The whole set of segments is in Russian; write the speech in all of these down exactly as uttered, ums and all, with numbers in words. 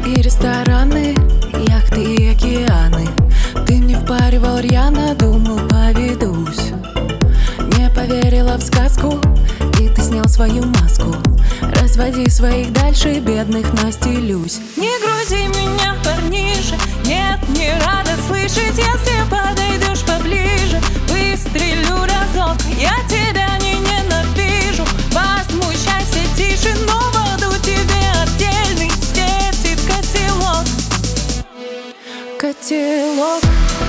И рестораны, яхты и океаны. Ты мне впаривал рьяно, думал, поведусь. Не поверила в сказку, и ты снял свою маску. Разводи своих дальше, бедных настелюсь. Не грузи меня, парниша, нет, не рада слышать. Если подойдешь поближе, выстрелю разок. Я тебя не ненавижу, возмущайся тише, но воду тебе отдельный светит котелок. Котелок.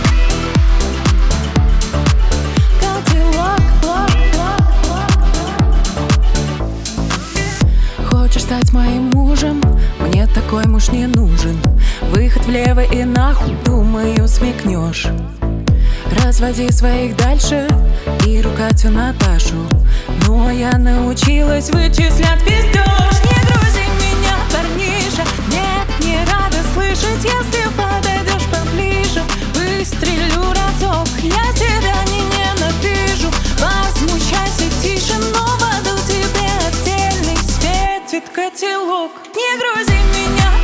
Хочешь стать моим мужем? Мне такой муж не нужен. Выход влево и нахуй, думаю, смекнешь. Разводи своих дальше и ругать у Наташу. Но я научилась вычислять пиздёж. Не грузи меня, парниша, нет, не рада слышать. Если подойдешь поближе, выстрелю разок. Я тебя не ненавижу, возмущайся тише, но воду тебе отдельный светит котелок. Не грузи меня,